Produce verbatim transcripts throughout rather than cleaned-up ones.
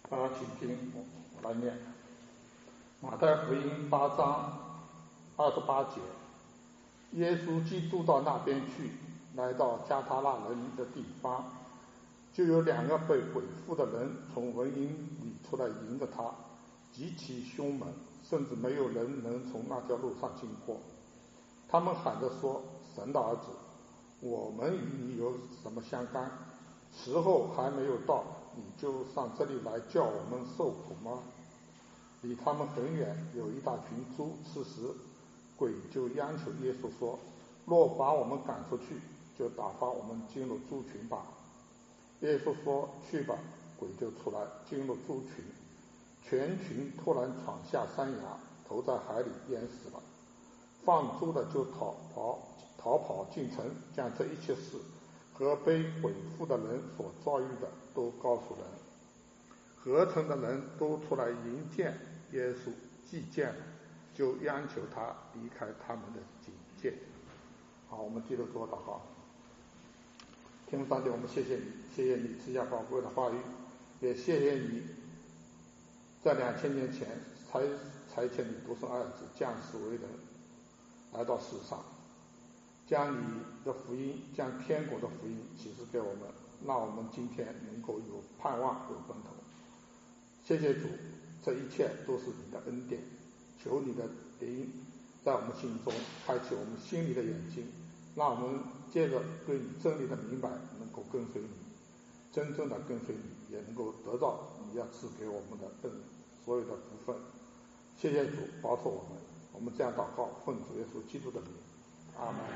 大家请听，我来念。马太福音八章二十八节，耶稣基督到那边去，来到加他那人的地方，就有两个被鬼附的人从坟茔里出来迎着他，极其凶猛，甚至没有人能从那条路上经过。他们喊着说：神的儿子，我们与你有什么相干？时候还没有到，你就上这里来叫我们受苦吗？离他们很远有一大群猪，此时鬼就央求耶稣说：若把我们赶出去，就打发我们进入猪群吧。耶稣说：去吧。鬼就出来进入猪群，全群突然闯下山崖，投在海里淹死了。放猪的就逃跑逃跑进城，将这一切事和被鬼附的人所遭遇的都告诉人。合城的人都出来迎接耶稣，既见了，就央求他离开他们的警戒。好，我们接着做祷告。天父上帝，我们谢谢你，谢谢你赐下宝贵的话语，也谢谢你在两千年前才差遣你独生儿子降世为人，来到世上，将你的福音，将天国的福音启示给我们，让我们今天能够有盼望，有奔头。谢谢主，这一切都是你的恩典，求你的灵在我们心中开启我们心里的眼睛，让我们借着对你真理的明白，能够跟随你，真正的跟随你，也能够得到你要赐给我们的恩所有的福分。谢谢主，保守我们，我们这样祷告，奉主耶稣基督的名，阿门。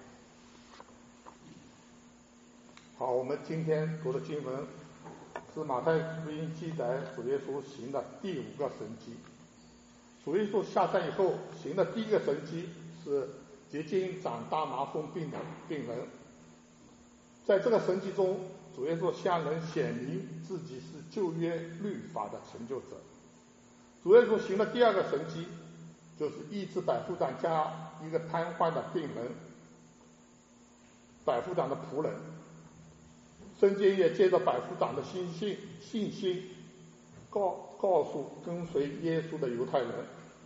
好，我们今天读的经文是马太福音记载主耶稣行的第五个神迹。主耶稣下山以后行的第一个神迹是洁净长大麻风病的病人。在这个神迹中，主耶稣向人显明自己是旧约律法的成就者。主耶稣行的第二个神迹就是医治百夫长家一个瘫痪的病人，百夫长的仆人。圣经也借着百夫长的信心信心告告诉跟随耶稣的犹太人，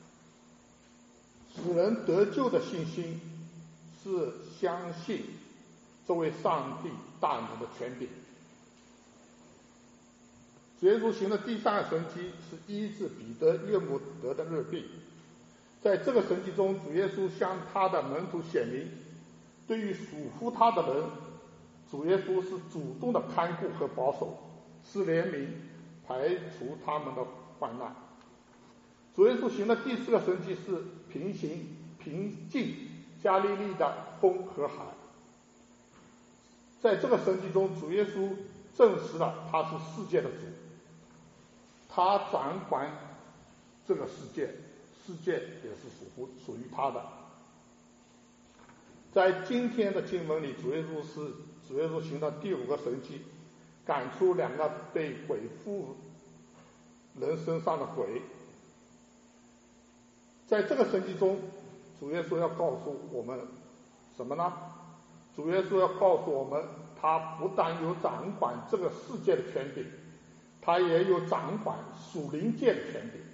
使人得救的信心是相信这位上帝大能的权柄。主耶稣行的第三个神迹是医治彼得岳母得的热病。在这个神迹中，主耶稣向他的门徒显明，对于属乎他的人，主耶稣是主动的看顾和保守，是怜悯，排除他们的患难。主耶稣行的第四个神迹是平行平静加利利的风和海。在这个神迹中，主耶稣证实了他是世界的主，他掌管这个世界，世界也是属乎属于他的。在今天的经文里，主耶稣是主耶稣行的第五个神迹，赶出两个被鬼附人身上的鬼。在这个神迹中，主耶稣要告诉我们什么呢？主耶稣要告诉我们，他不但有掌管这个世界的权柄，他也有掌管属灵界的权柄。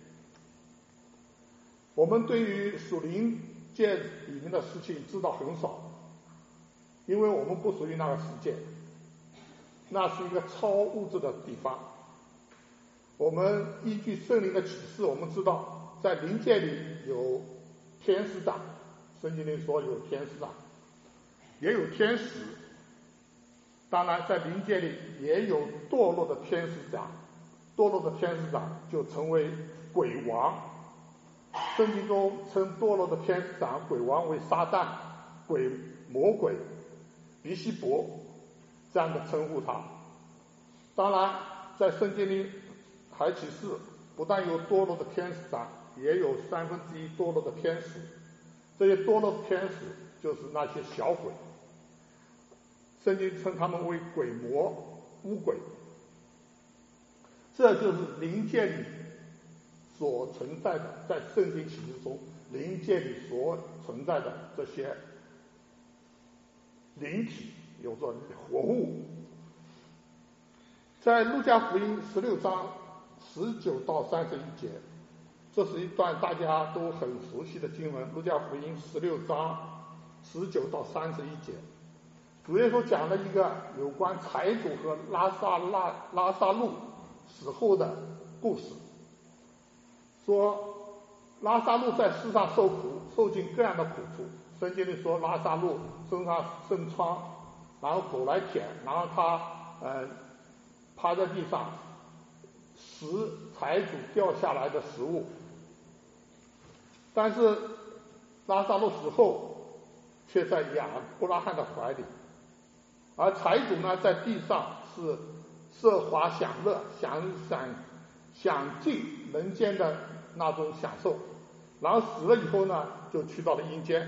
我们对于属灵界里面的事情知道很少，因为我们不属于那个世界，那是一个超物质的地方。我们依据圣灵的启示，我们知道在灵界里有天使长，圣经里说有天使长，也有天使，当然在灵界里也有堕落的天使长，堕落的天使长就成为鬼王。圣经中称堕落的天使长鬼王为撒旦、鬼魔鬼、比西伯这样的称呼他。当然在圣经里还启示，不但有堕落的天使长，也有三分之一堕落的天使。这些堕落的天使就是那些小鬼，圣经称他们为鬼魔、污鬼。这就是灵界里所存在的，在圣经启示中灵界里所存在的这些灵体，有着活物。在路加福音十六章十九到三十一节，这是一段大家都很熟悉的经文，路加福音十六章十九到三十一节。主耶稣讲了一个有关财主和拉萨拉拉萨路死后的故事，说拉萨路在世上受苦，受尽各样的苦处。圣经里说拉萨路身上生疮，然后狗来舔，然后他呃趴在地上食财主掉下来的食物。但是拉萨路死后却在亚伯拉罕的怀里，而财主呢在地上是奢华享乐，享享享尽人间的那种享受，然后死了以后呢就去到了阴间。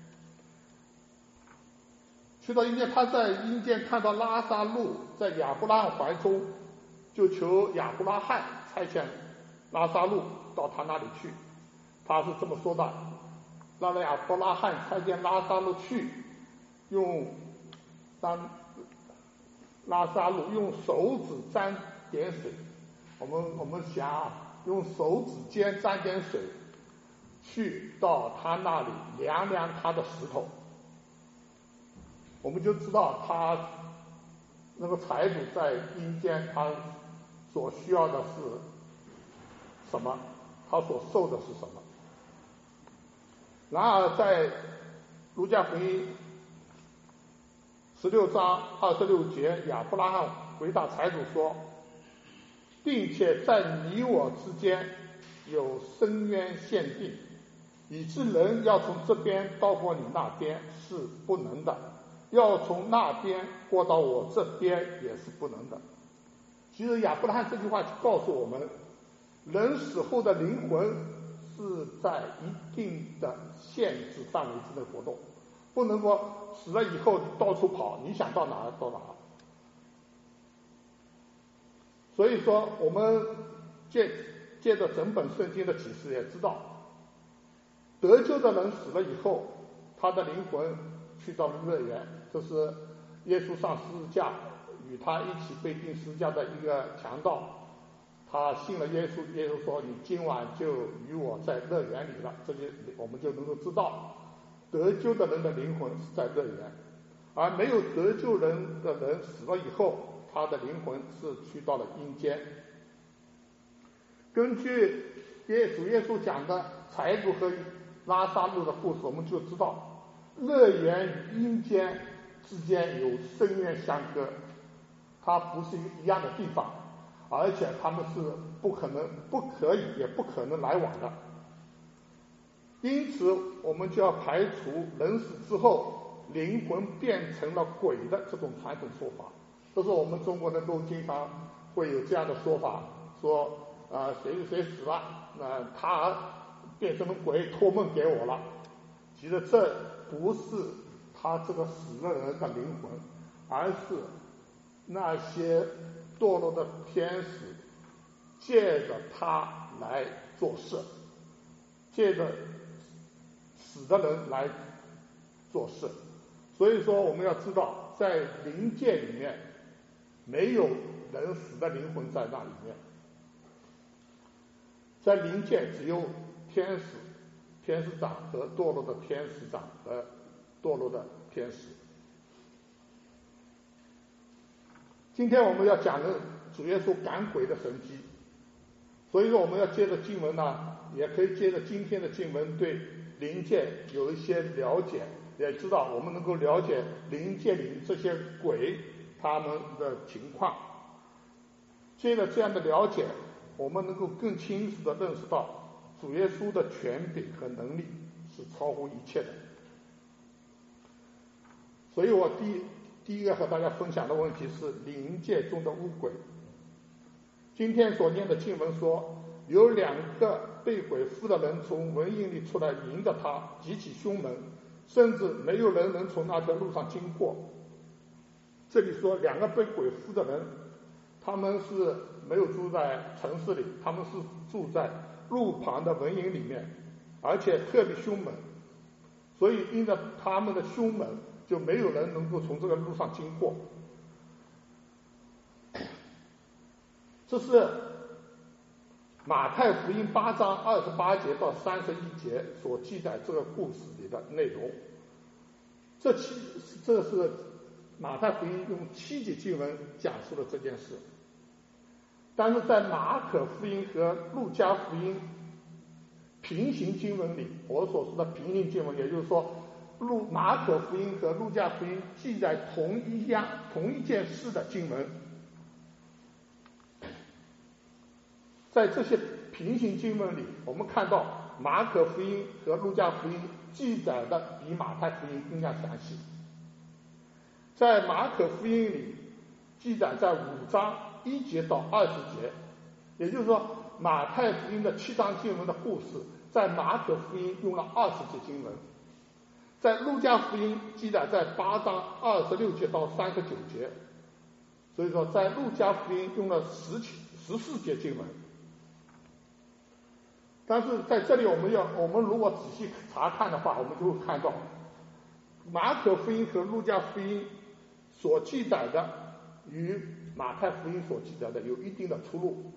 去到阴间，他在阴间看到拉萨路在亚伯拉罕怀中，就求亚伯拉罕差遣拉萨路到他那里去。他是这么说的，让亚伯拉罕差遣拉萨路去，用当拉萨路用手指沾点水，我们我们想啊，用手指尖沾点水，去到他那里量量他的石头。我们就知道他那个财主在阴间，他所需要的是什么，他所受的是什么。然而在路加福音十六章二十六节，亚伯拉罕回答财主说，并且在你我之间有深渊限定，以致人要从这边到过你那边是不能的，要从那边过到我这边也是不能的。其实亚伯拉罕这句话告诉我们，人死后的灵魂是在一定的限制范围之内活动，不能够死了以后到处跑，你想到哪儿到哪儿。所以说我们借借着整本圣经的启示也知道，得救的人死了以后，他的灵魂去到了乐园。这是耶稣上十字架，与他一起被钉十字架的一个强盗，他信了耶稣，耶稣说你今晚就与我在乐园里了。这就我们就能够知道，得救的人的灵魂是在乐园，而没有得救人的人死了以后，他的灵魂是去到了阴间。根据耶主耶稣讲的财主和拉萨路的故事，我们就知道乐园与阴间之间有深渊相隔，它不是一样的地方，而且他们是不可能不可以也不可能来往的。因此我们就要排除人死之后灵魂变成了鬼的这种传统说法。这是我们中国人都经常会有这样的说法，说啊、呃、谁谁死了，那、呃、他变成了鬼托梦给我了。其实这不是他这个死了人的灵魂，而是那些堕落的天使借着他来做事，借着死的人来做事。所以说我们要知道，在灵界里面没有人死的灵魂在那里面，在灵界只有天使、天使长和堕落的天使长和堕落的天使。今天我们要讲的主耶稣赶鬼的神迹，所以说我们要接着经文呢，也可以接着今天的经文对灵界有一些了解，也知道我们能够了解灵界里这些鬼他们的情况。借着这样的了解，我们能够更清楚地认识到主耶稣的权柄和能力是超乎一切的。所以我第一第一个和大家分享的问题是灵界中的污鬼。今天所念的经文说，有两个被鬼附的人从蚊营里出来，迎着他，极其凶猛，甚至没有人能从那条路上经过。这里说两个被鬼附的人，他们是没有住在城市里，他们是住在路旁的蚊营里面，而且特别凶猛，所以因着他们的凶猛，就没有人能够从这个路上经过。这是马太福音八章二十八节到三十一节所记载这个故事里的内容。这七这是马太福音用七节经文讲述了这件事，但是在马可福音和路加福音平行经文里，我所说的平行经文，也就是说路马可福音和路加福音记载同一样同一件事的经文，在这些平行经文里，我们看到马可福音和路加福音记载的比马太福音更加详细。在马可福音里记载在五章一节到二十节，也就是说马太福音的七章经文的故事，在马可福音用了二十节经文，在路加福音记载在八章二十六节到三十九节，所以说在路加福音用了十十四节经文。但是在这里我们要我们如果仔细查看的话，我们就会看到马可福音和路加福音所记载的与马太福音所记载的有一定的出入。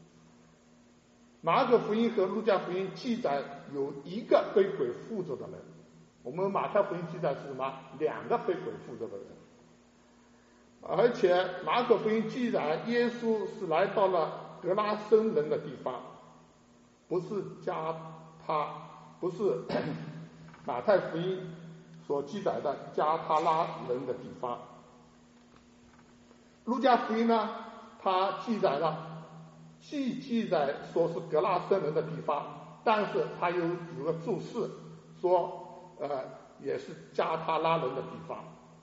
马可福音和路加福音记载有一个被鬼附着的人，我们马太福音记载是什么？两个被鬼附着的人。而且马可福音记载耶稣是来到了格拉森人的地方，不是加他不是马太福音所记载的加他拉人的地方。路加福音呢，它记载了既记载说是格拉森人的地方，但是它又有个注释说呃也是加他拉人的地方。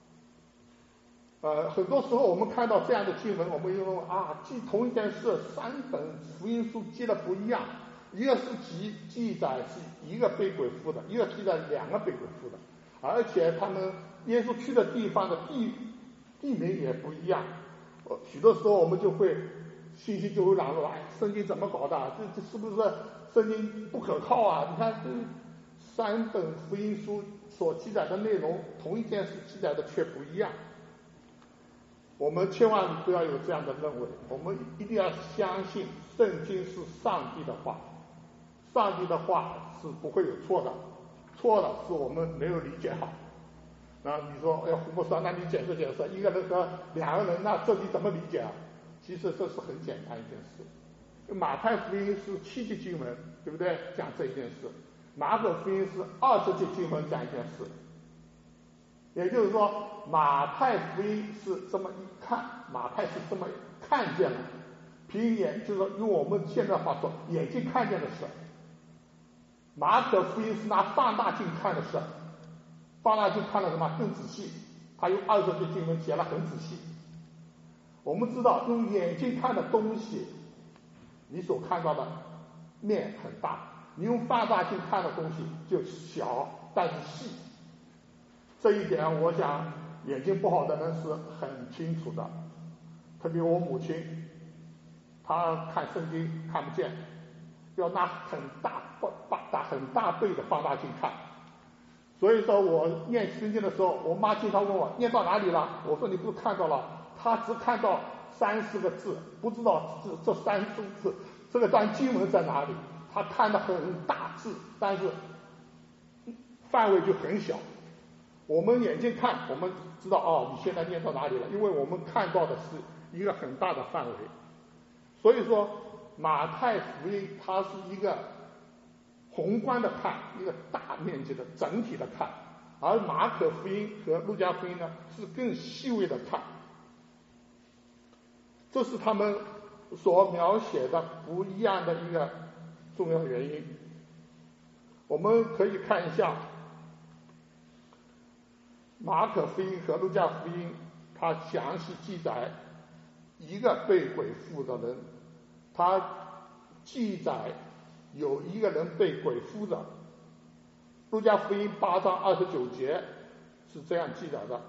呃，很多时候我们看到这样的经文，我们用啊记同一件事，三本福音书记的不一样，一个是记记载是一个被鬼附的，一个记载两个被鬼附的，而且他们耶稣去的地方的地地名也不一样。许多时候我们就会信息就会嚷说，哎，圣经怎么搞的？这这是不是圣经不可靠啊？你看这三本福音书所记载的内容，同一件事记载的却不一样。我们千万不要有这样的认为，我们一定要相信圣经是上帝的话，上帝的话是不会有错的，错了是我们没有理解好。那你说，哎，胡牧师，那你解释解释，一个人和两个人，那这里怎么理解啊？其实这是很简单一件事。马太福音是七节经文，对不对？讲这一件事。马可福音是二十节经文讲一件事。也就是说，马太福音是这么一看，马太是这么看见了，凭眼就是说用我们现在话说，眼睛看见的事。马可福音是拿放大镜看的事。放大镜看了什么？更仔细，他用二十节经文写了很仔细。我们知道用眼睛看的东西，你所看到的面很大，你用放大镜看的东西就小但是细。这一点我想眼睛不好的人是很清楚的，特别我母亲，她看圣经看不见，要拿很大大很大倍的放大镜看。所以说我念圣经的时候，我妈经常问我念到哪里了，我说你不是看到了，她只看到三四个字，不知道这这三四个字这个段经文在哪里，她看得很大字，但是范围就很小。我们眼睛看，我们知道哦，你现在念到哪里了，因为我们看到的是一个很大的范围。所以说马太福音它是一个宏观的看，一个大面积的整体的看，而马可福音和路加福音呢是更细微的看。这是他们所描写的不一样的一个重要原因。我们可以看一下马可福音和路加福音，它详细记载一个被鬼附的人，它记载有一个人被鬼附着。路加福音八章二十九节是这样记载的，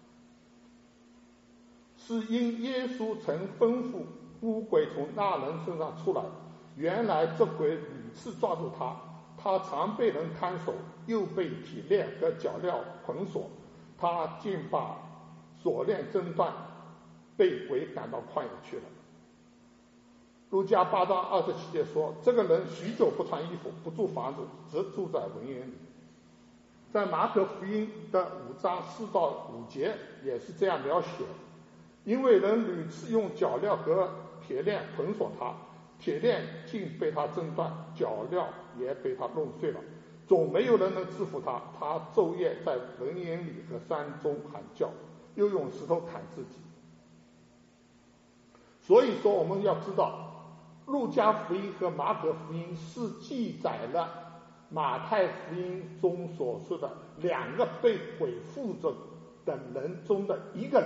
是因耶稣曾吩咐污鬼从那人身上出来，原来这鬼屡次抓住他，他常被人看守，又被铁链和脚镣捆锁，他竟把锁链挣断，被鬼赶到旷野去了。 路加八章二十七节说，这个人许久不穿衣服，不住房子，只住在文园里。在马可福音的五章四到五节也是这样描写，因为人屡次用脚镣和铁链捆锁他，铁链竟被他挣断，脚镣也被他弄碎了，总没有人能制服他。他昼夜在人园里和山中喊叫，又用石头砍自己。所以说我们要知道，路加福音和马可福音是记载了马太福音中所说的两个被鬼附着的人中的一个人，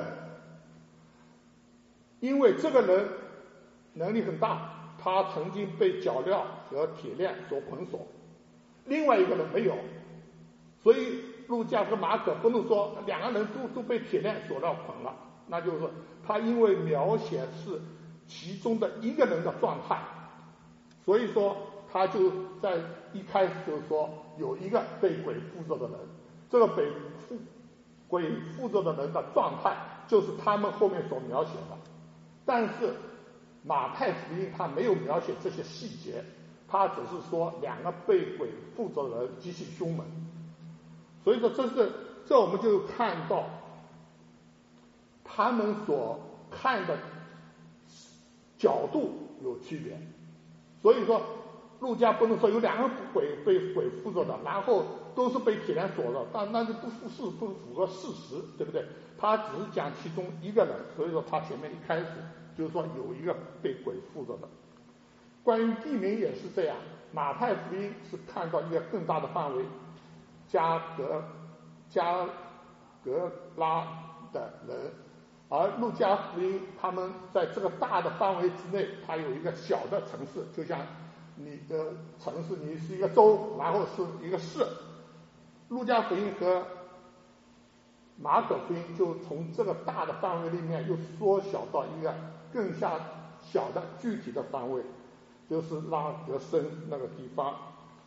因为这个人能力很大，他曾经被脚镣和铁链所捆锁，另外一个人没有，所以路加和马可不能说两个人都都被铁链锁了捆了，那就是说他因为描写是其中的一个人的状态，所以说他就在一开始就说有一个被鬼附着的人，这个被附鬼附着的人的状态就是他们后面所描写的。但是马太福音他没有描写这些细节，他只是说两个被鬼附着的人极其凶猛。所以说这是这我们就看到他们所看的角度有区别。所以说路加不能说有两个鬼被鬼附着的，然后都是被铁链锁了，但那就不符是不符合事实，对不对？他只是讲其中一个人，所以说他前面一开始就是说有一个被鬼附着的。关于地名也是这样，马太福音是看到一个更大的范围，加格加格拉的人，而路加福音他们在这个大的范围之内，它有一个小的城市，就像你的城市你是一个州，然后是一个市。路加福音和马可福音就从这个大的范围里面又缩小到一个更下小的具体的范围，就是拉格森那个地方。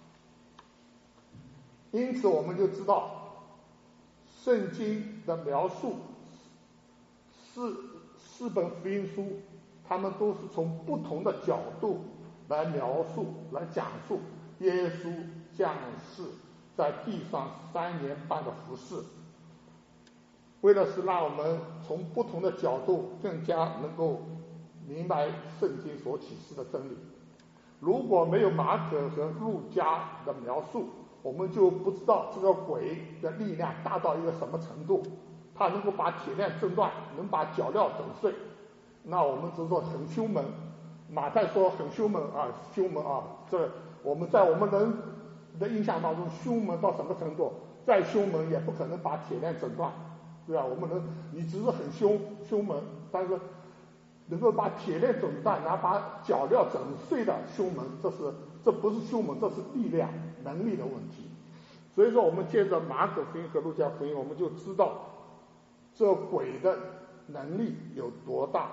因此我们就知道圣经的描述，四四本福音书他们都是从不同的角度来描述来讲述耶稣降世在地上三年半的服事，为了是让我们从不同的角度更加能够明白圣经所启示的真理。如果没有马可和路加的描述，我们就不知道这个鬼的力量大到一个什么程度，他能够把铁链挣断，能把脚镣整碎，那我们只说很凶猛。马太说很凶猛啊，凶猛啊，这我们在我们人的印象当中，凶猛到什么程度？再凶猛也不可能把铁链整断，对吧？我们人你只是很凶凶猛，但是能够把铁链整断，然后把脚镣整碎的凶猛，这是这不是凶猛，这是力量能力的问题。所以说我们借着马可福音和路加福音，我们就知道这鬼的能力有多大。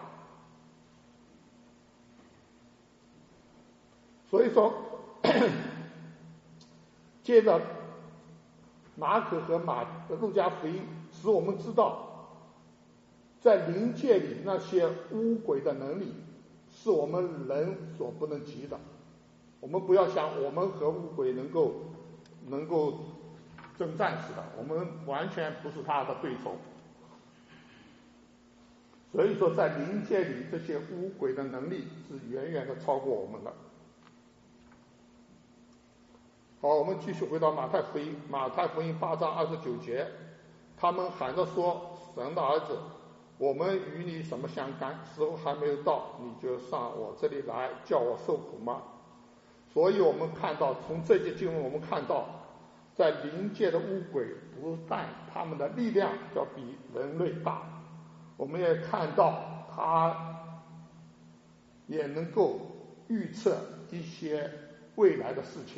所以说借着马可和马路加福音，使我们知道在灵界里那些污鬼的能力是我们人所不能及的。我们不要想我们和污鬼能够能够征战似的，我们完全不是他的对手。所以说在灵界里这些污鬼的能力是远远的超过我们的。好，我们继续回到马太福音，马太福音八章二十九节，他们喊着说：神的儿子，我们与你什么相干？时候还没有到，你就上我这里来，叫我受苦吗？所以我们看到，从这节经文我们看到，在灵界的污鬼不但他们的力量要比人类大，我们也看到他也能够预测一些未来的事情。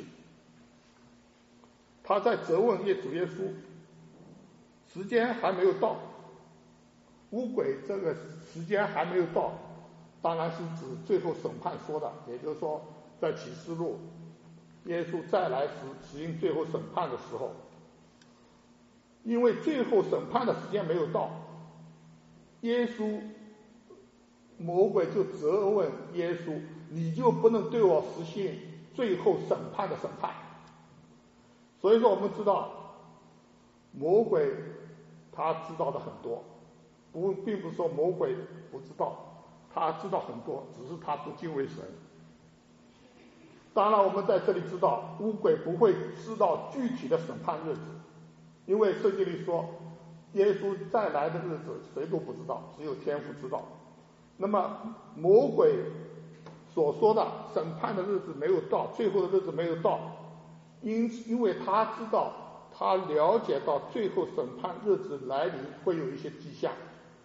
他在责问耶主耶稣，时间还没有到，污鬼这个时间还没有到，当然是指最后审判说的，也就是说在启示录耶稣再来时实行最后审判的时候，因为最后审判的时间没有到，耶稣魔鬼就责问耶稣，你就不能对我实现最后审判的审判？所以说我们知道魔鬼他知道的很多，不并不是说魔鬼不知道，他知道很多，只是他不敬畏神。当然我们在这里知道巫鬼不会知道具体的审判日子，因为圣经里说耶稣再来的日子谁都不知道，只有天父知道。那么魔鬼所说的审判的日子没有到，最后的日子没有到，因因为他知道，他了解到最后审判日子来临会有一些迹象，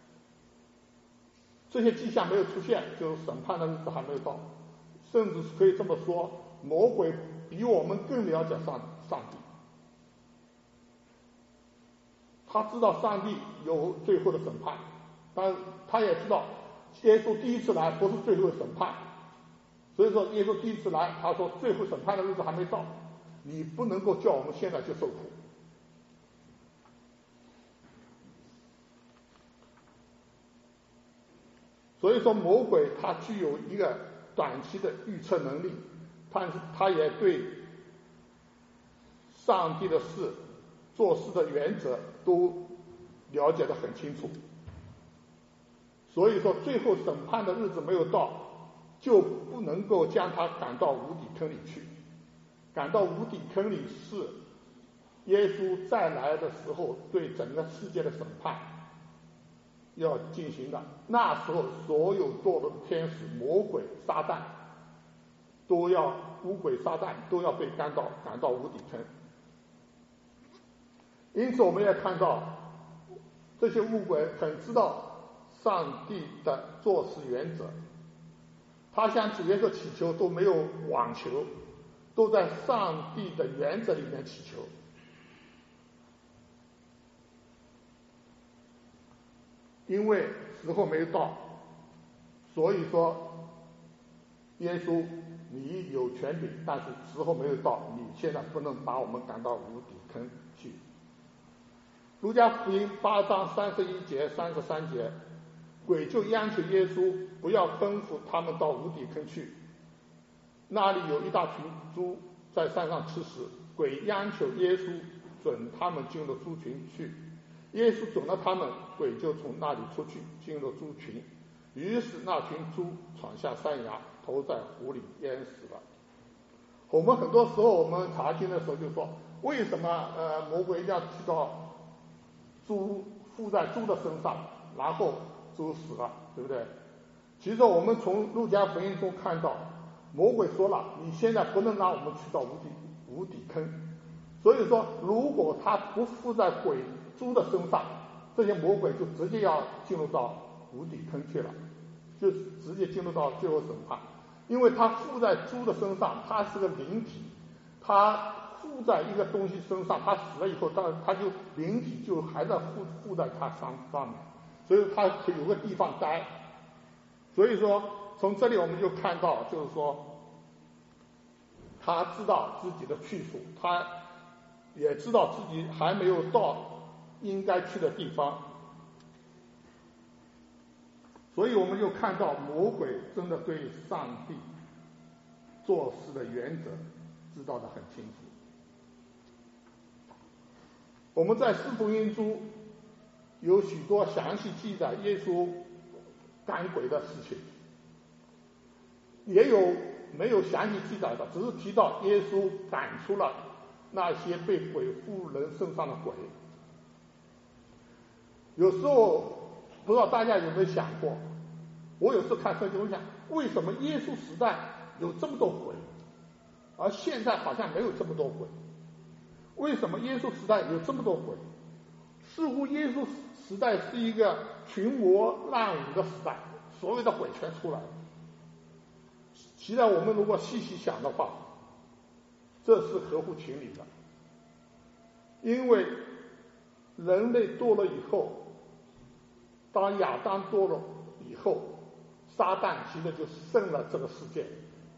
这些迹象没有出现，就是审判的日子还没有到。甚至可以这么说，魔鬼比我们更了解上上帝，他知道上帝有最后的审判，但他也知道耶稣第一次来不是最后的审判，所以说耶稣第一次来，他说最后审判的日子还没到，你不能够叫我们现在就受苦。所以说魔鬼他具有一个短期的预测能力，但是他也对上帝的事、做事的原则都了解得很清楚。所以说最后审判的日子没有到，就不能够将他赶到无底坑里去。赶到无底坑里是耶稣再来的时候对整个世界的审判要进行的。那时候所有堕落的天使、魔鬼、撒旦都要巫鬼撒旦都要被赶到赶到无底坑。因此我们也看到这些巫鬼很知道上帝的做事原则，他向主耶稣祈求都没有妄求，都在上帝的原则里面祈求。因为时候没有到，所以说耶稣你有权柄，但是时候没有到，你现在不能把我们赶到无底坑去。路加福音八章三十一节、三十三节，鬼就央求耶稣不要吩咐他们到无底坑去，那里有一大群猪在山上吃食，鬼央求耶稣准他们进入猪群去，耶稣准了他们，鬼就从那里出去进入猪群，于是那群猪闯下山崖，投在湖里淹死了。我们很多时候我们查经的时候就说，为什么呃魔鬼一定要去到猪附在猪的身上，然后猪死了，对不对？其实我们从路加福音中看到，魔鬼说了，你现在不能让我们去到无底无底坑，所以说如果他不附在鬼猪的身上，这些魔鬼就直接要进入到无底坑去了，就直接进入到最后审判。因为他附在猪的身上，他是个灵体，他附在一个东西身上，他死了以后，当然他就灵体就还在附附在他上上面，所以他可以有个地方待。所以说从这里我们就看到，就是说他知道自己的去处，他也知道自己还没有到应该去的地方，所以我们就看到魔鬼真的对上帝做事的原则知道得很清楚。我们在四福音中有许多详细记载耶稣赶鬼的事情，也有没有详细记载的，只是提到耶稣赶出了那些被鬼附人身上的鬼。有时候不知道大家有没有想过，我有时候看圣经，我想为什么耶稣时代有这么多鬼，而现在好像没有这么多鬼？为什么耶稣时代有这么多鬼？似乎耶稣时代是一个群魔乱舞的时代，所有的鬼全出来了。其实我们如果细细想的话，这是合乎情理的，因为人类堕落以后，当亚当堕落以后，撒旦其实就胜了这个世界，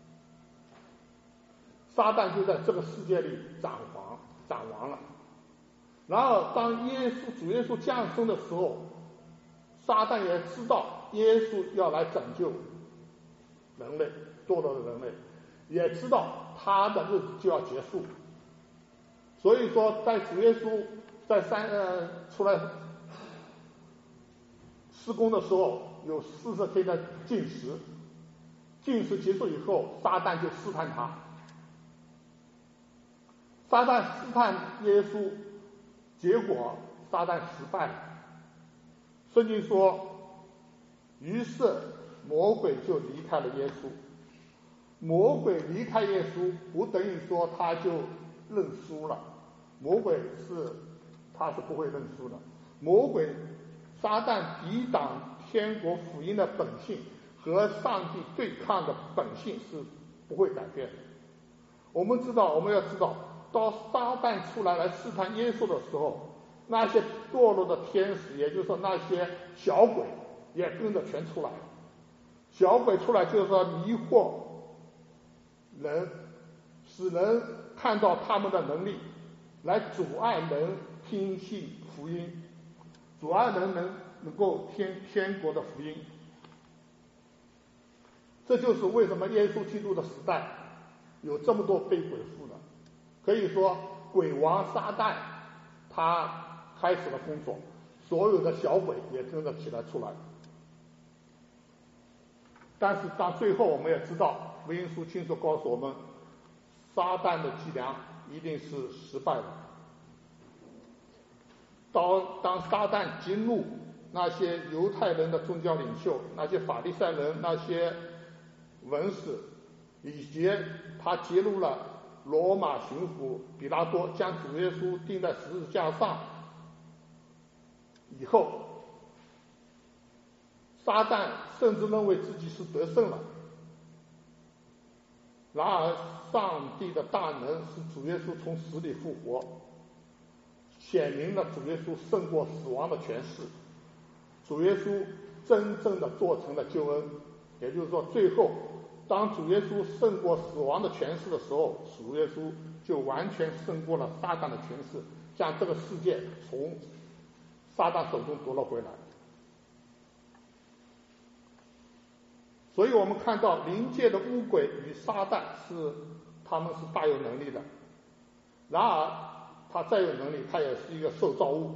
撒旦就在这个世界里掌王掌王了。然后当耶稣主耶稣降生的时候，撒旦也知道耶稣要来拯救人类，堕落的人类，也知道他的日子就要结束。所以说，在主耶稣在三呃出来施工的时候，有四十天的禁食，禁食结束以后，撒旦就试探他，撒旦试探耶稣，结果撒旦失败了。圣经说，于是魔鬼就离开了耶稣。魔鬼离开耶稣，不等于说他就认输了。魔鬼是他是不会认输的。魔鬼撒旦抵挡天国福音的本性和上帝对抗的本性是不会改变的。我们知道，我们要知道，当撒旦出来来试探耶稣的时候，那些堕落的天使，也就是说那些小鬼也跟着全出来了。小鬼出来就是说迷惑人，使人看到他们的能力，来阻碍人听信福音，阻碍人能能够听天国的福音。这就是为什么耶稣基督的时代有这么多被鬼附的。可以说鬼王撒旦他开始了工作，所有的小鬼也跟着起来出来。但是到最后我们也知道，福音书清楚告诉我们，撒旦的伎俩一定是失败的。当当撒旦激怒那些犹太人的宗教领袖，那些法利赛人，那些文士，以及他揭露了罗马巡抚比拉多将主耶稣钉在十字架上以后，撒旦甚至认为自己是得胜了。然而上帝的大能使主耶稣从死里复活，显明了主耶稣胜过死亡的权势，主耶稣真正的做成了救恩。也就是说，最后当主耶稣胜过死亡的权势的时候，主耶稣就完全胜过了撒旦的权势，将这个世界从撒旦手中夺了回来。所以我们看到灵界的污鬼与撒旦是他们是大有能力的，然而他再有能力，他也是一个受造物，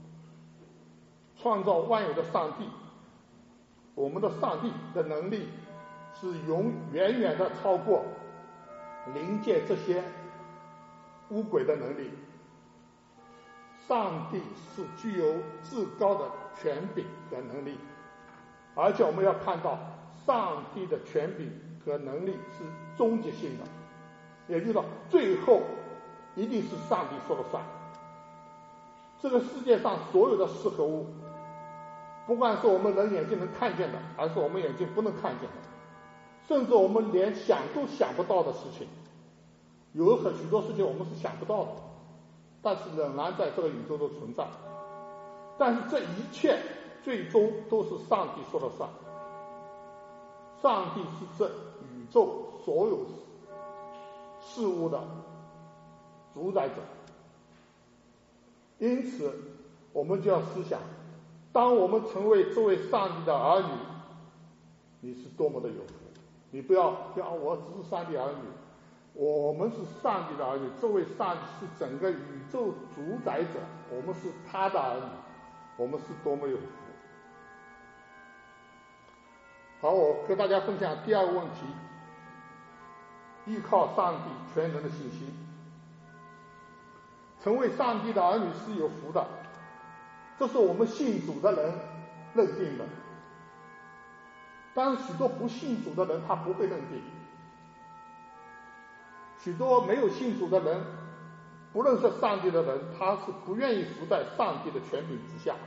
创造万有的上帝。我们的上帝的能力是永远远的超过灵界这些污鬼的能力。上帝是具有至高的权柄和能力，而且我们要看到上帝的权柄和能力是终极性的，也就是说最后一定是上帝说了算。这个世界上所有的事和物，不管是我们人眼睛能看见的，还是我们眼睛不能看见的，甚至我们连想都想不到的事情，有很许多事情我们是想不到的，但是仍然在这个宇宙中存在。但是这一切最终都是上帝说了算。上帝是这宇宙所有事物的主宰者。因此我们就要思想，当我们成为这位上帝的儿女，你是多么的有福。你不要讲我只是上帝儿女，我们是上帝的儿女，这位上帝是整个宇宙主宰者，我们是他的儿女，我们是多么有福。好，我跟大家分享第二个问题，依靠上帝全能的信心。成为上帝的儿女是有福的，这是我们信主的人认定的。但是许多不信主的人他不会认定，许多没有信主的人，不认识上帝的人，他是不愿意服在上帝的权柄之下。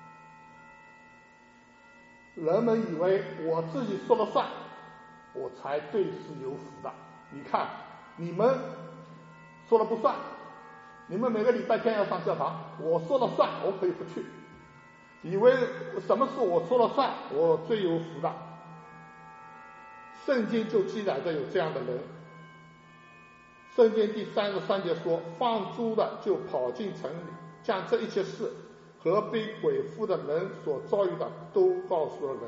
人们以为我自己说了算，我才对是有福的。你看，你们说了不算，你们每个礼拜天要上教堂，我说了算，我可以不去。以为什么事我说了算，我最有福的。圣经就记载着有这样的人。圣经第三十三节说，放猪的就跑进城里，将这一切事和被鬼附的人所遭遇的都告诉了人。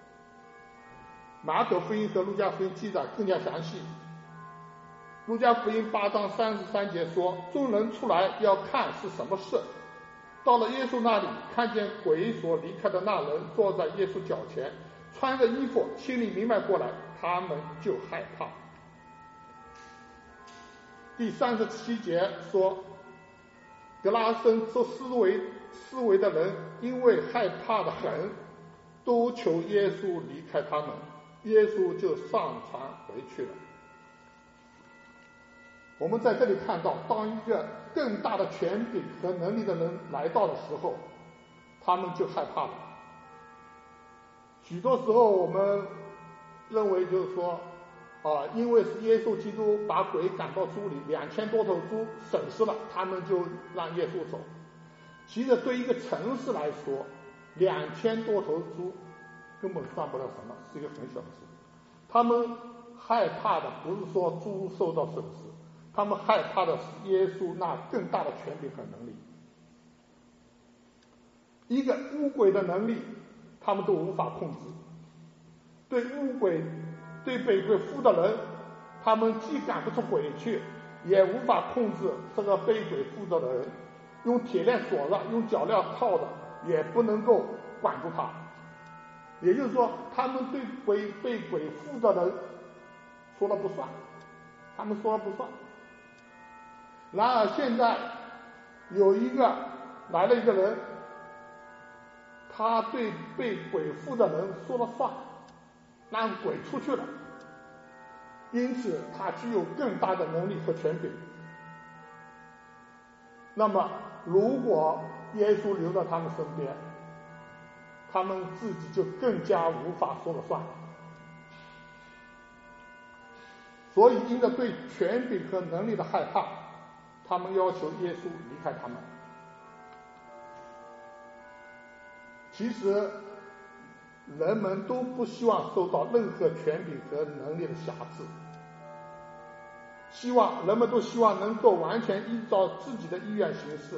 马可福音和路加福音记载更加详细。路加福音八章三十三节说，众人出来要看是什么事，到了耶稣那里，看见鬼所离开的那人坐在耶稣脚前，穿着衣服，心里明白过来，他们就害怕。第三十七节说，格拉森这思维思维的人因为害怕的很，都求耶稣离开他们，耶稣就上船回去了。我们在这里看到，当一个更大的权柄和能力的人来到的时候，他们就害怕了。许多时候我们认为就是说啊，因为是耶稣基督把鬼赶到猪里，两千多头猪损失了，他们就让耶稣走。其实对一个城市来说，两千多头猪根本算不了什么，是一个很小的事。他们害怕的不是说猪受到损失，他们害怕的是耶稣那更大的权柄和能力。一个巫鬼的能力他们都无法控制，对巫鬼对被鬼附的人，他们既赶不出鬼去，也无法控制这个被鬼附着的人，用铁链锁着，用脚镣铐着，也不能够管住他。也就是说，他们对鬼被鬼附的人说了不算，他们说了不算。然而现在有一个来了一个人，他对被鬼附的人说了算，让鬼出去了，因此他具有更大的能力和权柄。那么如果耶稣留在他们身边，他们自己就更加无法说了算。所以因着对权柄和能力的害怕，他们要求耶稣离开他们。其实人们都不希望受到任何权柄和能力的辖制，希望人们都希望能够完全依照自己的意愿行事。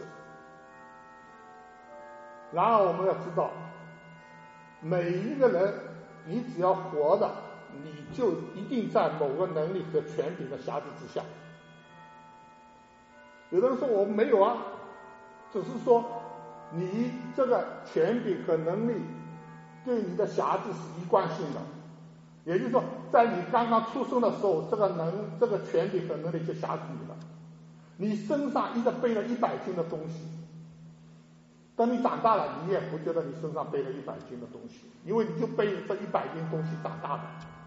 然而我们要知道，每一个人你只要活着，你就一定在某个能力和权柄的辖制之下。有的人说我没有啊，只是说你这个权柄和能力对你的辖制是一贯性的，也就是说在你刚刚出生的时候，这个能这个权柄和能力就辖制你了。你身上一直背了一百斤的东西，等你长大了，你也不觉得你身上背了一百斤的东西，因为你就背这一百斤东西长大的，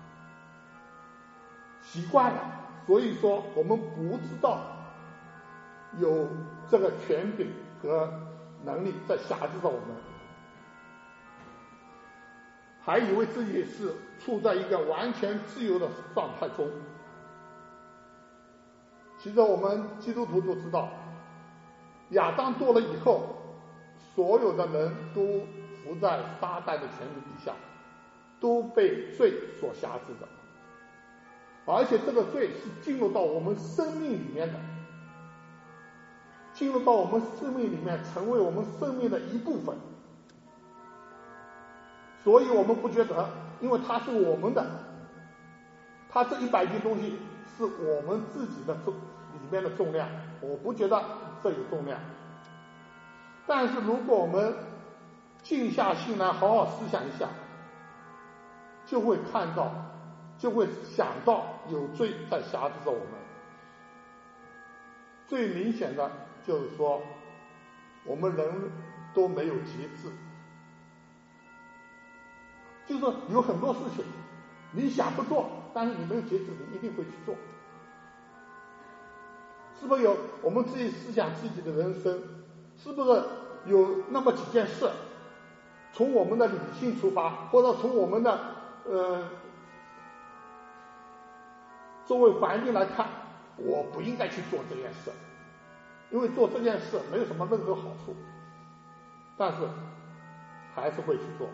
习惯了。所以说我们不知道有这个权柄和能力在辖制着我们，还以为自己是处在一个完全自由的状态中。其实我们基督徒都知道，亚当堕了以后，所有的人都服在撒旦的权力底下，都被罪所辖制的，而且这个罪是进入到我们生命里面的，进入到我们生命里面，成为我们生命的一部分。所以我们不觉得，因为它是我们的，它这一百斤东西是我们自己的重里面的重量，我不觉得这有重量。但是如果我们静下心来好好思想一下，就会看到，就会想到有罪在辖制着我们。最明显的就是说，我们人都没有节制，就是说有很多事情你想不做，但是你没有节制，你一定会去做。是不是有我们自己思想自己的人生，是不是有那么几件事，从我们的理性出发，或者从我们的呃周围环境来看，我不应该去做这件事，因为做这件事没有什么任何好处，但是还是会去做。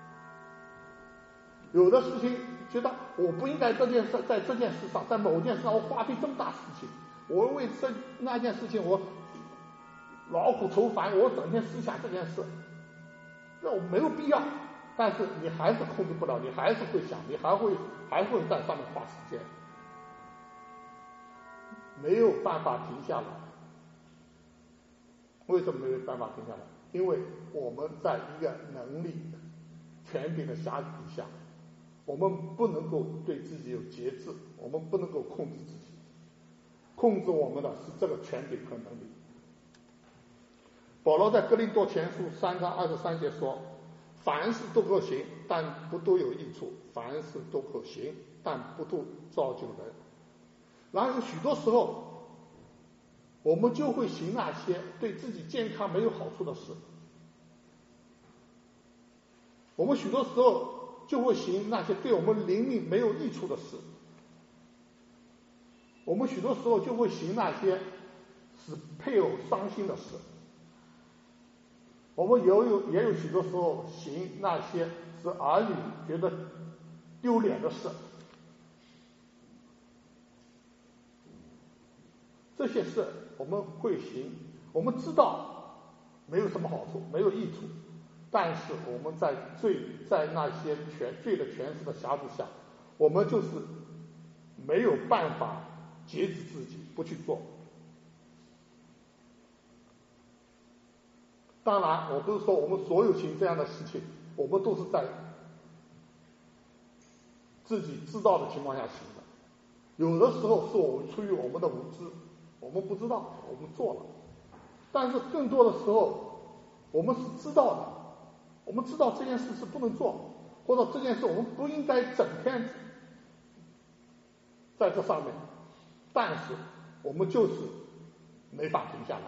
有的事情觉得我不应该这件事，在这件事上，在某件事上我花费这么大事情，我为这那件事情我劳苦愁烦，我整天思想这件事，那我没有必要。但是你还是控制不了，你还是会想，你还会还会在上面花时间，没有办法停下来。为什么没有办法停下来？因为我们在一个能力权柄的辖制底下，我们不能够对自己有节制，我们不能够控制自己，控制我们的是这个权柄和能力。保罗在哥林多前书三章二十三节说，凡事都可行，但不都有益处；凡事都可行，但不都造就人。然后许多时候我们就会行那些对自己健康没有好处的事，我们许多时候就会行那些对我们灵命没有益处的事，我们许多时候就会行那些使配偶伤心的事，我们也有也有许多时候行那些使儿女觉得丢脸的事。这些事我们会行，我们知道没有什么好处，没有益处，但是我们在罪在那些权罪的权势的辖制下，我们就是没有办法节制自己不去做。当然我不是说我们所有行这样的事情我们都是在自己知道的情况下行的，有的时候是我们出于我们的无知，我们不知道我们做了，但是更多的时候我们是知道的，我们知道这件事是不能做，或者这件事我们不应该整天在这上面，但是我们就是没法停下来，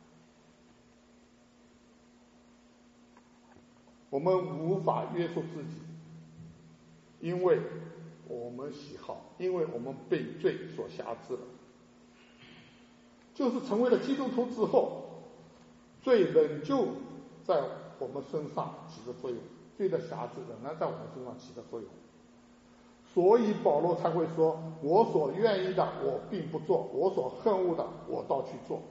我们无法约束自己，因为我们喜好，因为我们被罪所辖制了。就是成为了基督徒之后，罪仍旧在我们身上起着作用，罪的辖制仍然在我们身上起着作用。所以保罗才会说，我所愿意的我并不做，我所恨恶的我倒去做。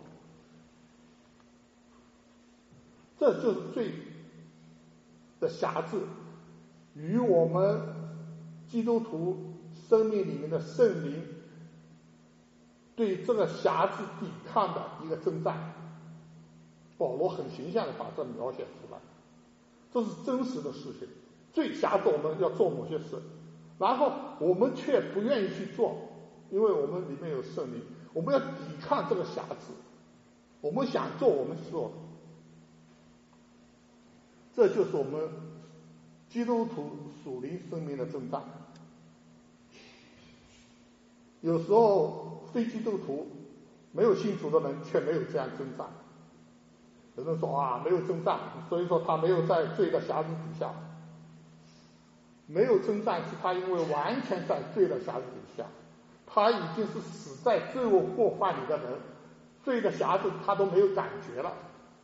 这就是罪的辖制与我们基督徒生命里面的圣灵对这个辖制抵抗的一个征战。保罗很形象地把这描写出来，这是真实的事情。罪辖制我们要做某些事，然后我们却不愿意去做，因为我们里面有圣灵，我们要抵抗这个辖制，我们想做我们做，这就是我们基督徒属灵生命的征战。有时候非基督徒没有信主的人却没有这样征战，有人说啊没有征战，所以说他没有在罪的辖制底下，没有征战是他因为完全在罪的辖制底下，他已经是死在罪恶过犯里的人，罪的辖制他都没有感觉了，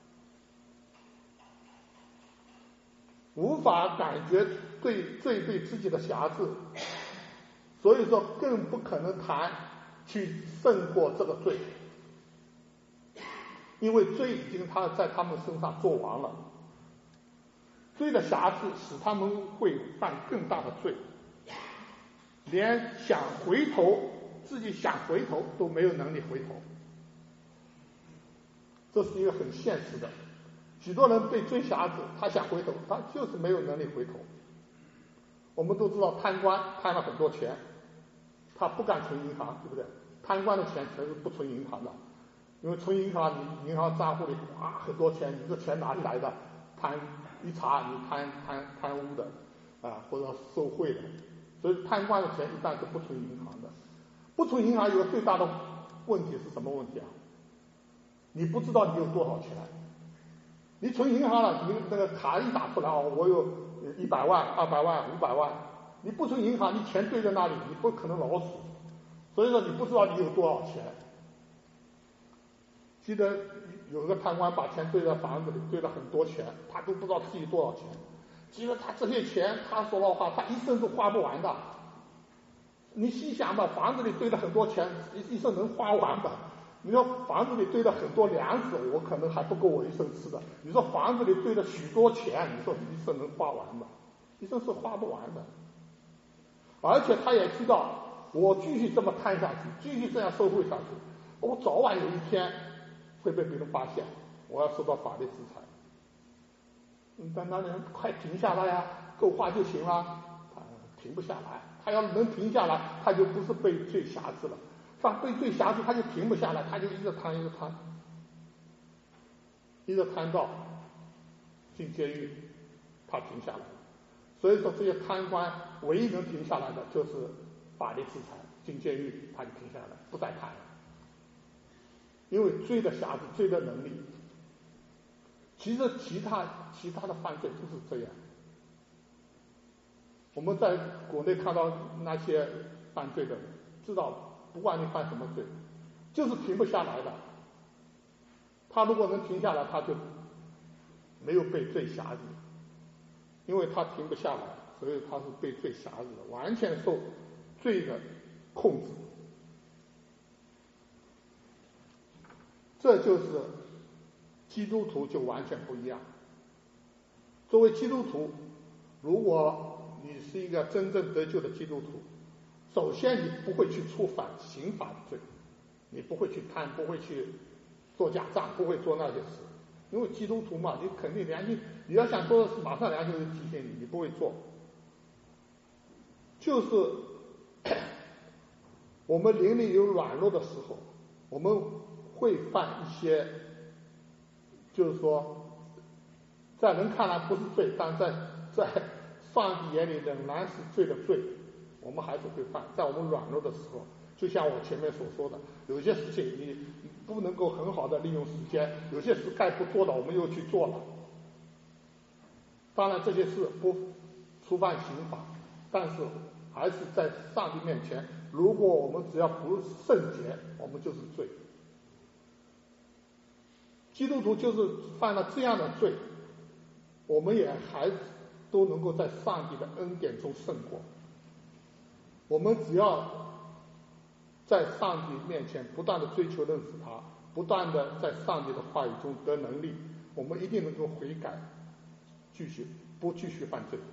无法感觉对罪对自己的辖制，所以说更不可能谈去胜过这个罪，因为罪已经他在他们身上做完了，罪的辖制使他们会犯更大的罪，连想回头自己想回头都没有能力回头，这是一个很现实的。许多人被罪辖制，他想回头他就是没有能力回头。我们都知道贪官贪了很多钱，他不敢存银行，对不对？贪官的钱全是不存银行的，因为存银行你银行账户里哇很多钱，你这钱哪里来的？贪一查你贪贪贪污的啊，或者受贿的，所以贪官的钱一般是不存银行的。不存银行有个最大的问题是什么问题啊？你不知道你有多少钱。你存银行了，你那个卡一打出来哦，我有一百万、二百万、五百万。你不存银行，你钱堆在那里，你不可能老数，所以说你不知道你有多少钱。记得有个贪官把钱堆在房子里，堆了很多钱，他都不知道自己多少钱。其实他这些钱，他说老话，他一生都花不完的。你细想吧，房子里堆了很多钱，一一生能花完吧？ 你说房子里堆了很多粮食，我可能还不够我一生吃的。你说房子里堆了许多钱，你说一生能花完吗？一生是花不完的。而且他也知道，我继续这么贪下去，继续这样受贿下去，我早晚有一天会被别人发现，我要受到法律制裁。嗯，但那人快停下来呀，够花就行了。他停不下来，他要能停下来，他就不是被罪辖制了。他被罪辖制，他就停不下来，他就一直贪，一直贪，一直贪到进监狱，他停下来了。所以说，这些贪官唯一能停下来的就是法律制裁，进监狱他就停下来了，不再贪了。因为罪的辖制，罪的能力。其实其他其他的犯罪不是这样。我们在国内看到那些犯罪的人，知道不管你犯什么罪，就是停不下来的。他如果能停下来，他就没有被罪辖制，因为他停不下来，所以他是被罪辖制的，完全受罪的控制。这就是基督徒就完全不一样。作为基督徒，如果你是一个真正得救的基督徒，首先你不会去触犯刑法的罪，你不会去贪，不会去做假账，不会做那些事，因为基督徒嘛，你肯定良心，你要想做的事，马上良心就提醒你，你不会做。就是我们灵里有软弱的时候，我们会犯一些，就是说在人看来不是罪，但在在上帝眼里仍然是罪的罪，我们还是会犯。在我们软弱的时候，就像我前面所说的，有些事情你不能够很好的利用时间，有些事该不做的我们又去做了。当然这些事不触犯刑法，但是还是在上帝面前，如果我们只要不圣洁，我们就是罪。基督徒就是犯了这样的罪，我们也还都能够在上帝的恩典中胜过。我们只要在上帝面前不断的追求认识他，不断的在上帝的话语中得能力，我们一定能够悔改，继续不继续犯罪。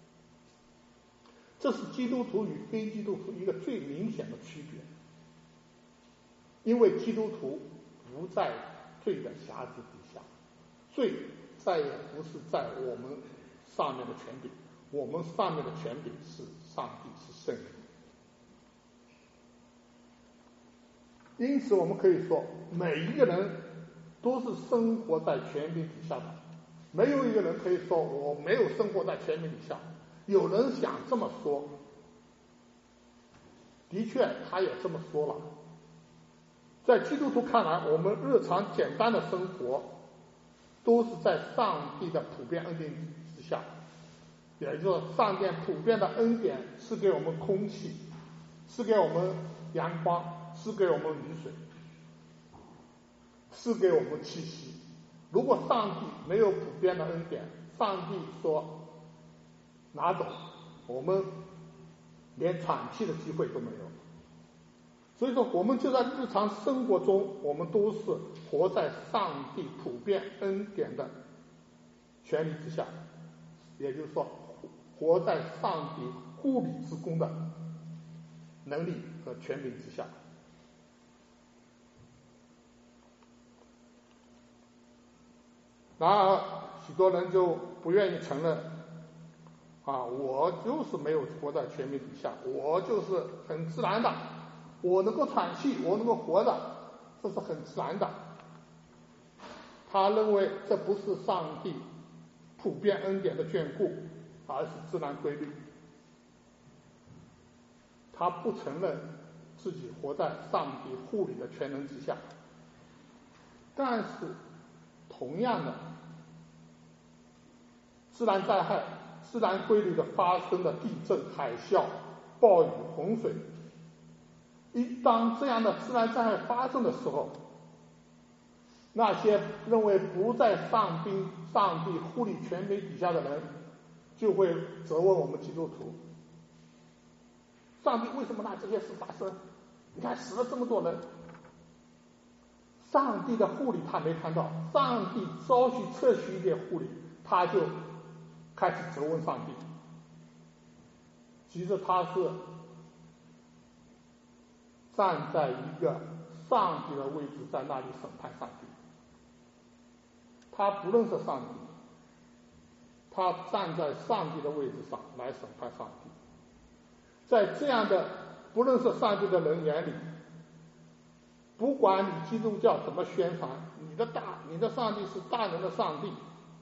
这是基督徒与非基督徒一个最明显的区别，因为基督徒不在罪的辖制底下，罪再也不是在我们上面的权柄，我们上面的权柄是上帝，是圣灵。因此我们可以说，每一个人都是生活在权柄底下的，没有一个人可以说我没有生活在权柄底下。有人想这么说，的确他也这么说了。在基督徒看来，我们日常简单的生活都是在上帝的普遍恩典之下，也就是说上帝普遍的恩典赐给我们空气，赐给我们阳光，赐给我们雨水，赐给我们气息。如果上帝没有普遍的恩典，上帝说拿走，我们连喘气的机会都没有。所以说我们就在日常生活中，我们都是活在上帝普遍恩典的权利之下，也就是说活在上帝护理之功的能力和权柄之下。然而许多人就不愿意承认啊，我就是没有活在权柄底下，我就是很自然的，我能够喘气，我能够活着，这是很自然的。他认为这不是上帝普遍恩典的眷顾，而是自然规律。他不承认自己活在上帝护理的全能之下。但是同样的，自然灾害、自然规律的发生的地震、海啸、暴雨、洪水，一当这样的自然灾害发生的时候，那些认为不在上帝上帝护理权柄底下的人，就会责问我们基督徒：上帝为什么让这些事发生？你看死了这么多人， 上帝的护理他没看到，上帝稍许测许一点护理，他就开始责问上帝。其实他是站在一个上帝的位置，在那里审判上帝。他不认识上帝，他站在上帝的位置上来审判上帝。在这样的不认识上帝的人眼里，不管你基督教怎么宣传，你的大你的上帝是大能的上帝，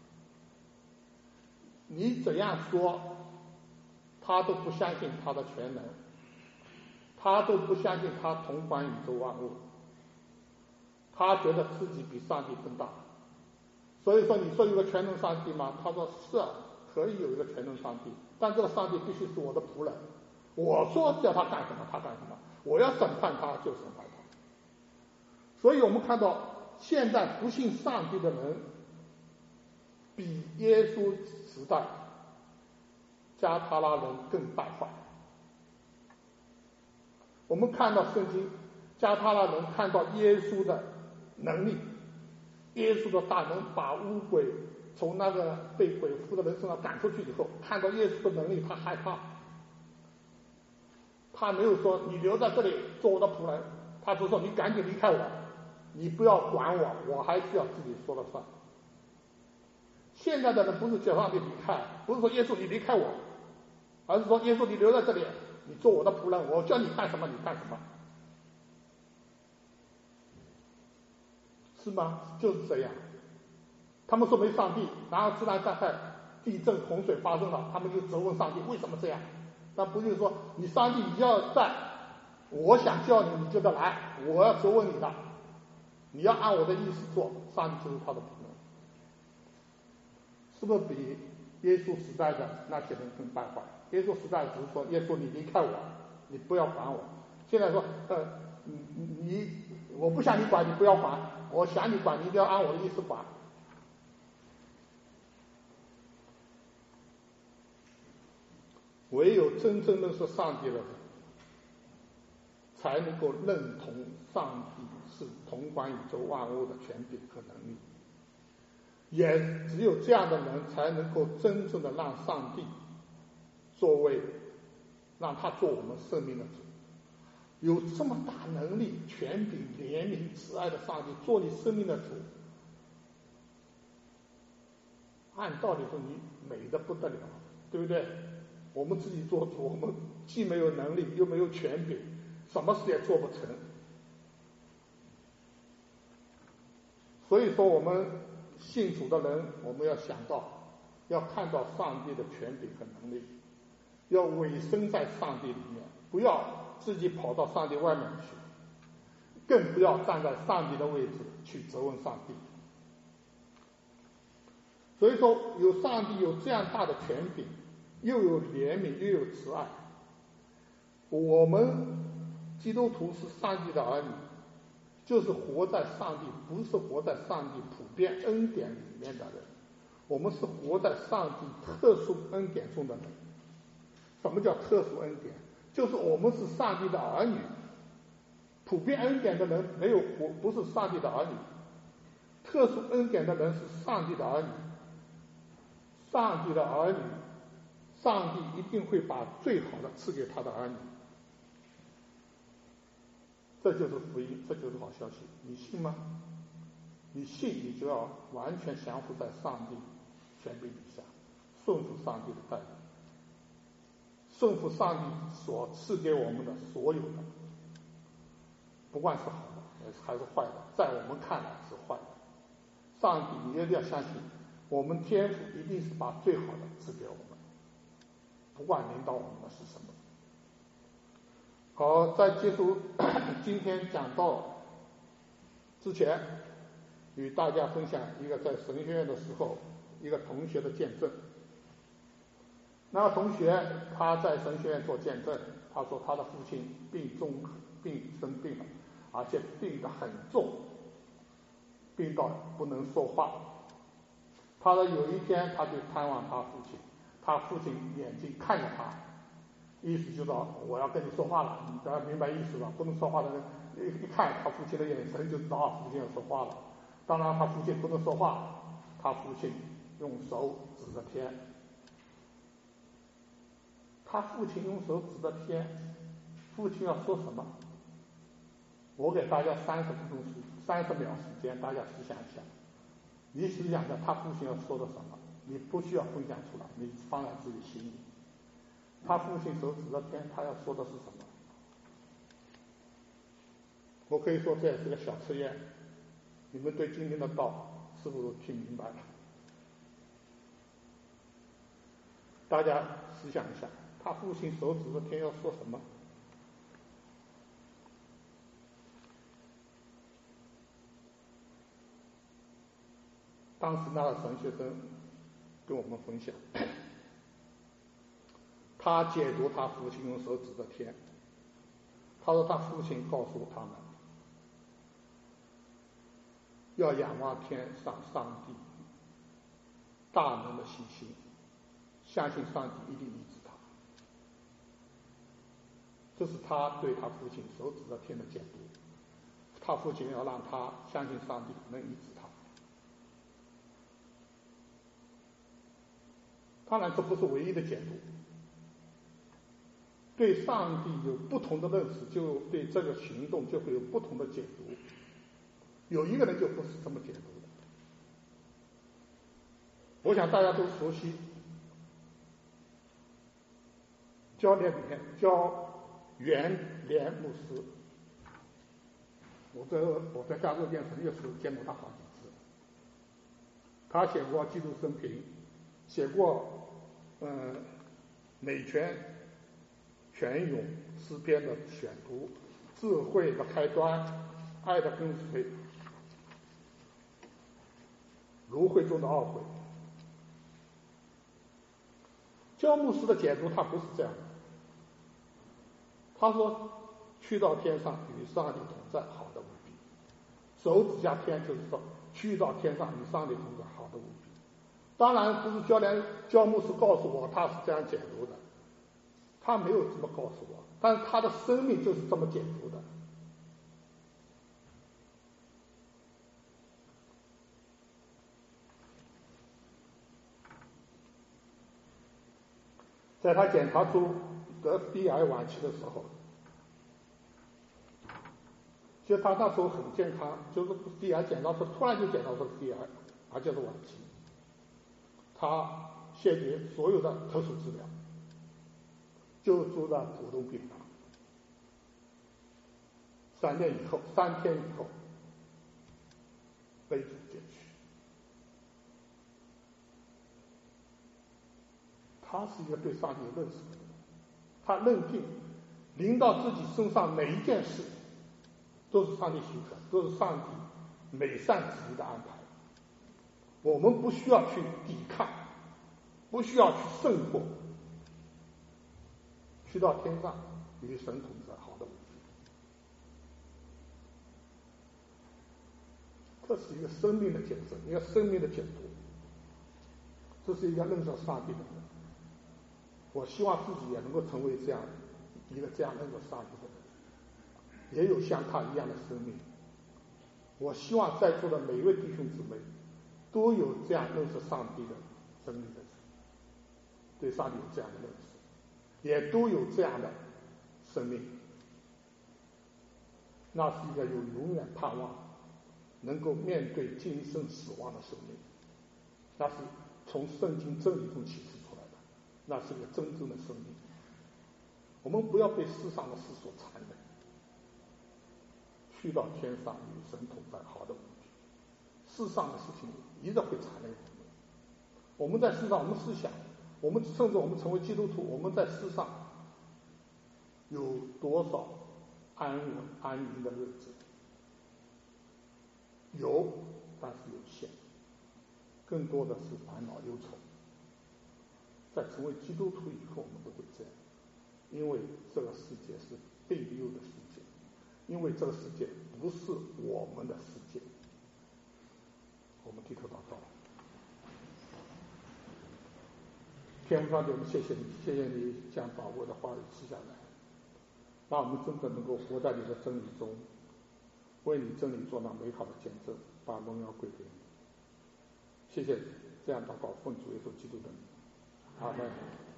你怎样说，他都不相信他的全能，他都不相信他统管宇宙万物，他觉得自己比上帝更大。所以说你说有个全能上帝吗？他说是啊，可以有一个全能上帝，但这个上帝必须是我的仆人，我说叫他干什么他干什么，我要审判他就审判他。所以我们看到现在不信上帝的人比耶稣时代加塔拉人更败坏。我们看到圣经，加塔拉人看到耶稣的能力，耶稣的大能把污鬼从那个被鬼附的人身上赶出去以后，看到耶稣的能力，他害怕，他没有说你留在这里做我的仆人，他只说你赶紧离开我，你不要管我，我还是要自己说了算。现在的人不是叫上帝离开，不是说耶稣你离开我，而是说耶稣你留在这里，你做我的仆人，我叫你干什么你干什么，是吗？就是这样。他们说没上帝，然后自然灾害、地震、洪水发生了，他们就责问上帝为什么这样。那不就是说你上帝你要在，我想叫你你就得来，我要责问你的，你要按我的意思做，上帝就是他的仆人。是不是比耶稣时代的那些人更败坏？耶稣时代只是说耶稣你离开我，你不要管我。现在说呃你你我不想你管，你不要管，我想你管，你一定要按我的意思管。唯有真正认识上帝的人，才能够认同上帝是统管宇宙万物的权柄和能力。也只有这样的人才能够真正的让上帝作为，让他做我们生命的主。有这么大能力、权柄、怜悯、慈爱的上帝做你生命的主，按道理说你美得不得了，对不对？我们自己做主，我们既没有能力又没有权柄，什么事也做不成。所以说我们信主的人，我们要想到，要看到上帝的权柄和能力，要委身在上帝里面，不要自己跑到上帝外面去，更不要站在上帝的位置去责问上帝。所以说有上帝有这样大的权柄，又有怜悯又有慈爱，我们基督徒是上帝的儿女，就是活在上帝，不是活在上帝普遍恩典里面的人，我们是活在上帝特殊恩典中的人。什么叫特殊恩典？就是我们是上帝的儿女，普遍恩典的人没有活，不是上帝的儿女，特殊恩典的人是上帝的儿女。上帝的儿女，上帝一定会把最好的赐给他的儿女。这就是福音，这就是好消息，你信吗？你信，你就要完全降服在上帝权柄底下，顺服上帝的带领，顺服上帝所赐给我们的所有的，不管是好的还是坏的，在我们看来是坏的。上帝，你一定要相信，我们天父一定是把最好的赐给我们，不管领导我们的是什么。好，在结束今天讲道之前，与大家分享一个在神学院的时候一个同学的见证。那个同学他在神学院做见证，他说他的父亲病重病生病了，而且病得很重，病到不能说话。他说有一天他去探望他父亲，他父亲眼睛看着他， 意思就是说我要跟你说话了，你大家明白意思吧？不能说话的人一一看他父亲的眼神就知道父亲要说话了。当然他父亲不能说话，他父亲用手指着天，他父亲用手指着天，父亲要说什么？我给大家三十分钟时三十秒时间，大家思想一下。你思想着他父亲要说的什么？你不需要分享出来，你放在自己心里。他父亲手指着天，他要说的是什么？我可以说这也是个小测验，你们对今天的道是不是听明白了？大家思想一下，他父亲手指着天要说什么？当时那个神学生跟我们分享，他解读他父亲用手指着天，他说他父亲告诉他们要仰望天上上帝大能的信心，相信上帝一定医治他。这是他对他父亲手指着天的解读。他父亲要让他相信上帝能医治他。当然这不是唯一的解读，对上帝有不同的认识，就对这个行动就会有不同的解读。有一个人就不是这么解读的。我想大家都熟悉焦连连焦元连牧师，我在我在加州电神学时见过他好几次。他写过《基督生平》，写过嗯美全全咏诗篇的选读，智慧的开端，爱的跟随，芦荟中的懊悔。焦牧师的解读他不是这样的，他说去到天上与上帝同在，好的无比。手指下天就是说去到天上与上帝同在，好的无比。当然不是焦连焦牧师告诉我他是这样解读的，他没有这么告诉我，但是他的生命就是这么解读的。在他检查出得鼻癌晚期的时候，其实他那时候很健康，就是鼻癌检查出突然就检查出鼻癌，而且是晚期。他谢绝所有的特殊治疗，就住在普通病房。三天以后，三天以后被主接去。他是一个对上帝有认识的人，他认定临到自己身上每一件事都是上帝许可，都是上帝美善旨意的安排。我们不需要去抵抗，不需要去胜过，去到天上与神同在，好的无比。这是一个生命的见证，一个生命的解读。这是一个认识上帝的人。我希望自己也能够成为这样一个这样认识上帝的人，也有像他一样的生命。我希望在座的每一位弟兄姊妹都有这样认识上帝的真理的人，对上帝有这样的认识，也都有这样的生命。那是一个有永远盼望，能够面对今生死亡的生命。那是从圣经真理中启示出来的，那是一个真正的生命。我们不要被世上的事所缠累，去到天上与神同在，好的无比。世上的事情一直会缠累我们。我们在世上，我们思想，我们甚至我们成为基督徒，我们在世上有多少安稳安宁的日子？有，但是有限。更多的是烦恼忧愁。在成为基督徒以后，我们都会这样，因为这个世界是悖谬的世界，因为这个世界不是我们的世界。我们低头祷告。 天父上帝，我们谢谢你，谢谢你将宝贵的话语赐下来，让我们真的能够活在你的真理中，为你真理做那美好的见证，把荣耀归给你。谢谢你，这样祷告奉主耶稣基督的名，阿门。